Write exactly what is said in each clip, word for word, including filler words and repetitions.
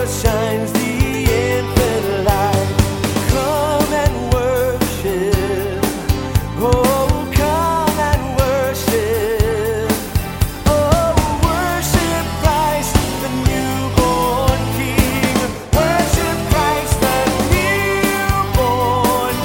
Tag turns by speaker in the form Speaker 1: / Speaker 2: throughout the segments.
Speaker 1: shines the infant light. Come and worship. Oh, come and worship. Oh, worship Christ, the newborn King. Worship Christ, the newborn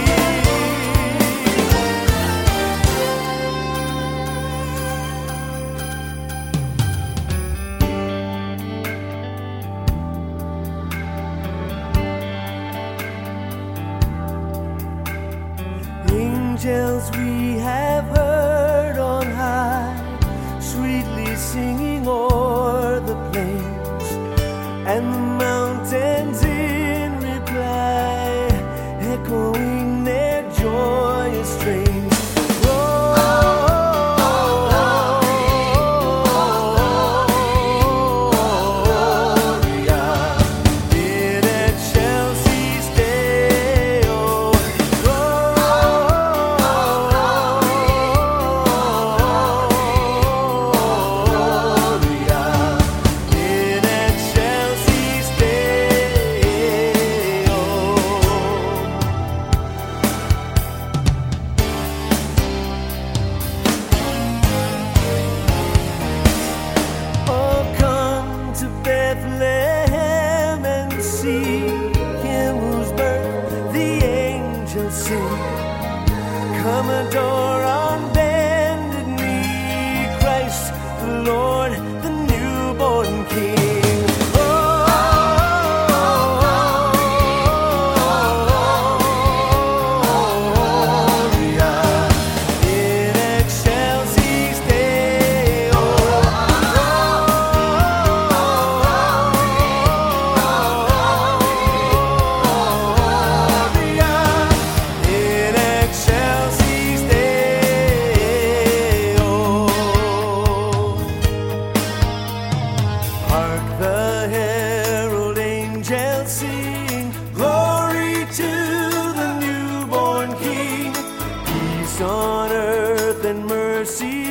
Speaker 1: angels we have heard on high, sweetly singing o'er the plains, and the mountains in reply, echoing their joyous strains. Bethlehem and see him whose birth the angels sing. Come adore on bended knee Christ the Lord, the newborn King. Oh, in excelsis Deo. The herald angels sing, glory to the newborn King, peace on earth and mercy